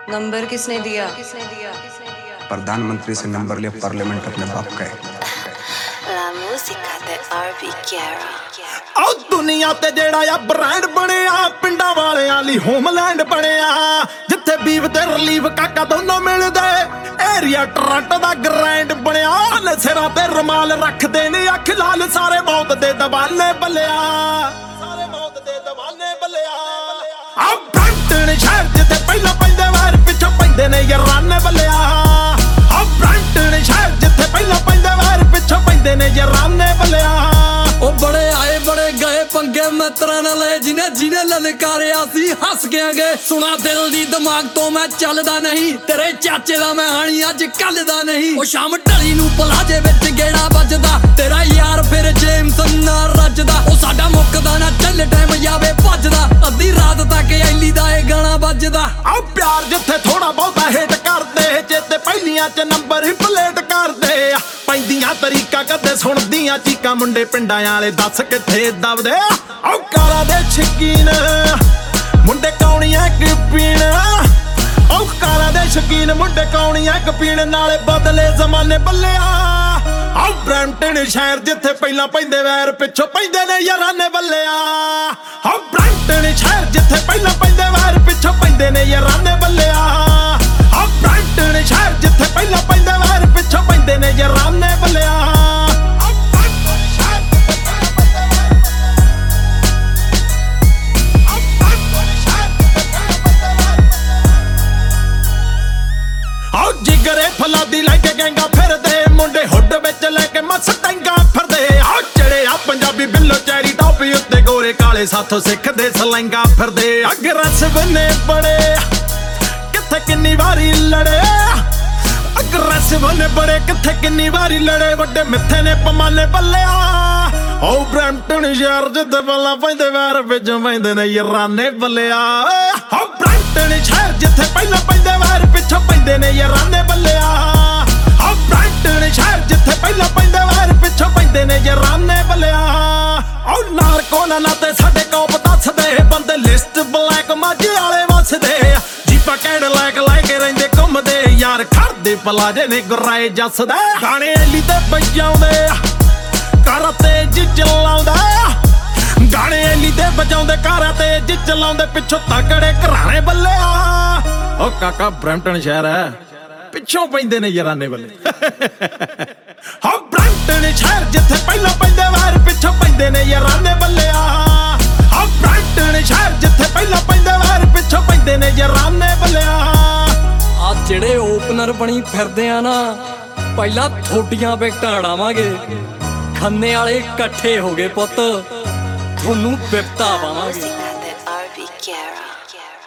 Number किसने दिया? प्रधानमंत्री से नंबर लिया, पार्लियामेंट अपने बाप का है। La musica de RB Guerra। ਆ ਦੁਨੀਆ ਤੇ ਜਿਹੜਾ ਆ ਬ੍ਰਾਂਡ ਬਣਿਆ ਪਿੰਡਾਂ ਵਾਲਿਆਂ ਲਈ ਹੋਮਲੈਂਡ ਬਣਿਆ ਜਿੱਥੇ ਬੀਵ ਤੇ ਰਿਲੀਵ ਕਾਕਾ ਦੋਨੋਂ ਮਿਲਦੇ ਏਰੀਆ ਟੋਰਾਂਟੋ ਦਾ ਗ੍ਰੈਂਡ ਬਣਿਆ ਲੈ ਸਿਰਾਂ ਤੇ ਰੁਮਾਲ ਰੱਖਦੇ ਨੇ ਅੱਖ ਲਾਲ ਸਾਰੇ ਮੌਤ ਦੇ ਦਵਾਲੇ ਬੱਲਿਆ ਸਾਰੇ ਮੌਤ ਦੇ ਦਵਾਲੇ ਬੱਲਿਆ ਆ ਬ੍ਰਾਂਟਨ ਸ਼ਹਿਰ ਜਿੱਥੇ ਪਹਿਲਾਂ ਪੈਂਦੇ ਵਾਰ ਪਿੱਛੋਂ ਪੈਂਦੇ ਨੇ ਯਾਰਾਨੇ ਬੱਲਿਆ ਆ ਬ੍ਰਾਂਟਨ ਸ਼ਹਿਰ ਜਿੱਥੇ ਪਹਿਲਾਂ ਪੈਂਦੇ ਵਾਰ ਪਿੱਛੋਂ ਪੈਂਦੇ ਨੇ ਯਾਰਾਨੇ ਬੱਲਿਆ ਉਹ ਬੜੇ ਆਏ ਬੜੇ ਗਏ ਪੰਗੇ ਮਿੱਤਰਾਂ ਨਾਲ ਜਿਹਨੇ ਲਲਕਾਰਿਆ ਸੀ ਹੱਸ ਗਿਆਂਗੇ ਸੁਣਾ ਦਿਲ ਦੀ ਦਿਮਾਗ ਤੋਂ ਮੈਂ ਚੱਲਦਾ ਨਹੀਂ ਤੇਰੇ ਚਾਚੇ ਦਾ ਮੈਂ ਹਾਣੀ ਅੱਜ ਕੱਲ ਦਾ ਨਹੀਂ ਉਹ ਸ਼ਾਮ ਢਲੀ ਨੂੰ ਪਲਾਜੇ ਵਿੱਚ ਗੇੜਾ ਵੱਜਦਾ ਤੇਰਾ ਯਾਰ ਫਿਰ ਜੇਮਸ ਨਾਲ ਰੱਜਦਾ ਉਹ ਸਾਡਾ ਮੁੱਕਦਾ ਨਾ ਚੱਲ ਟਾਈਮ ਜਾਵੇ ਭੱਜਦਾ ਅੱਧੀ ਰਾਤ ਤੱਕ ਐਲੀ ਦਾ ਇਹ ਗਾਣਾ ਵੱਜਦਾ ਆ ਪਿਆਰ ਜਿੱਥੇ ਥੋੜਾ ਬਹੁਤਾ ਹੇਟ ਕਰਦੇ ਜਿੱਤੇ ਪਹਿਲੀਆਂ 'ਚ ਨੰਬਰ ਹੀ ਪਲੇਟ ਕਰਦੇ ਪੈਂਦੀਆਂ ਤਰੀਕਾ ਕਦੇ ਸੁਣਦੀਆਂ ਚੀਕਾਂ ਮੁੰਡੇ ਪਿੰਡਾਂ ਵਾਲੇ ਦੱਸ ਕਿੱਥੇ ਦਬਦੇ ਆਹ ਕਾਲਾ ਦੇ ਸ਼ਕੀਨ ਮੁੰਡੇ ਕੌਣੀਆਂ ਕਿ ਪੀਣ ਆਹ ਕਾਲਾ ਦੇ ਸ਼ਕੀਨ ਮੁੰਡੇ ਕੌਣੀਆਂ ਕਿ ਪੀਣ ਨਾਲੇ ਬਦਲੇ ਜ਼ਮਾਨੇ ਬੱਲਿਆ ਆਹ ਬ੍ਰੈਂਟਨ ਸ਼ਹਿਰ ਜਿੱਥੇ ਪਹਿਲਾਂ ਪੈਂਦੇ ਵੈਰ ਪਿੱਛੋਂ ਪੈਂਦੇ ਨੇ ਯਾਰਾਨੇ ਬੱਲਿਆ ਆਹ ਬ੍ਰੈਂਟਨ ਸ਼ਹਿਰ ਜਿੱਥੇ ਪਹਿਲਾਂ ਪੈਂਦੇ ਵੈਰ ਪਿੱਛੋਂ ਪੈਂਦੇ ਨੇ ਯਾਰਾਨੇ ਬੱਲਿਆ ਆਹ ਬ੍ਰੈਂਟਨ ਸ਼ਹਿਰ ਜਿੱਥੇ ਪਹਿਲਾਂ ਪੈਂਦੇ ਵੈਰ ਪਿੱਛੋਂ ਪੈਂਦੇ ਨੇ ਯਾਰਾਨੇ ਬੱਲਿਆ ਜਿਗਰੇ ਫਲਾਂ ਦੀ ਲੈ ਕੇ ਗੈਂਗਾ ਫਿਰਦੇ ਮੁੰਡੇ ਹੁੱਡ ਵਿੱਚ ਲੈ ਕੇ ਮਸਟੈਂਗਾ ਫਿਰਦੇ ਆ ਜਿਹੜੇ ਆ ਪੰਜਾਬੀ ਬਿੱਲੋ ਚੈਰੀ ਟੌਪੀ ਉੱਤੇ ਗੋਰੇ ਕਾਲੇ ਸਾਥੋਂ ਸਿੱਖਦੇ ਸਲੈਂਗਾ ਫਿਰਦੇ ਅਗਰੈਸਿਵ ਨੇ ਬੜੇ ਕਿੱਥੇ ਕਿੰਨੀ ਵਾਰੀ ਲੜੇ ਅਗਰੈਸਿਵ ਨੇ ਬੜੇ ਕਿੱਥੇ ਕਿੰਨੀ ਵਾਰੀ ਲੜੇ ਵੱਡੇ ਮਿੱਥੇ ਨੇ ਪਮਾਲੇ ਬੱਲਿਆ ਓ ਬ੍ਰੈਂਟਨ ਸ਼ਹਿਰ ਜਿੱਥੇ ਪਹਿਲਾਂ ਪੈਂਦੇ ਵੈਰ ਵਿੱਚੋਂ ਪੈਂਦੇ ਨੇ ਯਾਰਾਨੇ ਬੱਲਿਆ ਓ ਬ੍ਰੈਂਟਨ ਸ਼ਹਿਰ ਜਿੱਥੇ ਪਹਿਲਾਂ ਪੈਂਦੇ ਵੈਰ ਪਿੱਛੋਂ ਪੈਂਦੇ ਨੇ ਯਾਰਾਨੇ ਬੱਲਿਆ ਓ ਬ੍ਰੈਂਟਨ ਸ਼ਹਿਰ ਜਿੱਥੇ ਪਹਿਲਾਂ ਪੈਂਦੇ ਵੈਰ ਪਿੱਛੋਂ ਪੈਂਦੇ ਨੇ ਯਾਰਾਨੇ ਬੱਲਿਆ ਓ ਨਾਰਕੋਨਾ ਨਾ ਤੇ ਸਾਡੇ ਕੋਪ ਦੱਸਦੇ ਬੰਦੇ ਲਿਸਟ ਬਲੈਕ ਮਾਝੇ ਵਾਲੇ ਵਸਦੇ ਜੀਪਾ ਕੈਡ ਲੈ ਕੇ ਰਹਿੰਦੇ ਘੁੰਮਦੇ ਯਾਰ ਖੜਦੇ ਪਲਾਜੇ ਨੇ ਗੁਰਾਏ ਜੱਸਦੇ ਗਾਣੇ ਐਲੀ ਤੇ ਵਜਾਉਂਦੇ ਕਾਰਾਂ ਤੇਜ ਚਲਾਉਂਦਾ ਗਾਣੇ ਐਲੀ ਤੇ ਵਜਾਉਂਦੇ ਕਾਰਾਂ ਤੇਜ ਚਲਾਉਂਦੇ ਪਿੱਛੋਂ ਤਕੜੇ ਘਰਾਣੇ ਬੱਲਿਆ ਓ ਕਾਕਾ ਬ੍ਰੈਂਟਨ ਸ਼ਹਿਰ ਹੈ ਪਿੱਛੋਂ ਪੈਂਦੇ ਨੇ ਯਾਰਾਨੇ ਬੱਲੇ ਹਾ ਬ੍ਰੈਂਟਨ ਸ਼ਹਿਰ ਜਿੱਥੇ ਪਹਿਲਾਂ ਪੈਂਦੇ ਵਾਰ ਪਿੱਛੋਂ ਪੈਂਦੇ ਨੇ ਯਾਰਾਨੇ ਬੱਲਿਆ ਹਾ ਬ੍ਰੈਂਟਨ ਸ਼ਹਿਰ ਜਿੱਥੇ ਪਹਿਲਾਂ ਪੈਂਦੇ ਵਾਰ ਪਿੱਛੋਂ ਪੈਂਦੇ ਨੇ ਯਾਰਾਨੇ ਬੱਲਿਆ ਆ ਜਿਹੜੇ ਓਪਨਰ ਬਣੀ ਫਿਰਦੇ ਆ ਨਾ ਪਹਿਲਾਂ ਥੋਡੀਆਂ ਵਿਕਟਾਂ ਉਡਾਵਾਂਗੇ ਖੰਨੇ ਵਾਲੇ ਇਕੱਠੇ ਹੋ ਗਏ ਪੁੱਤ ਤੁਹਾਨੂੰ ਵਿਪਤਾ ਪਾਵਾਂਗੇ Musica de RB Guerra।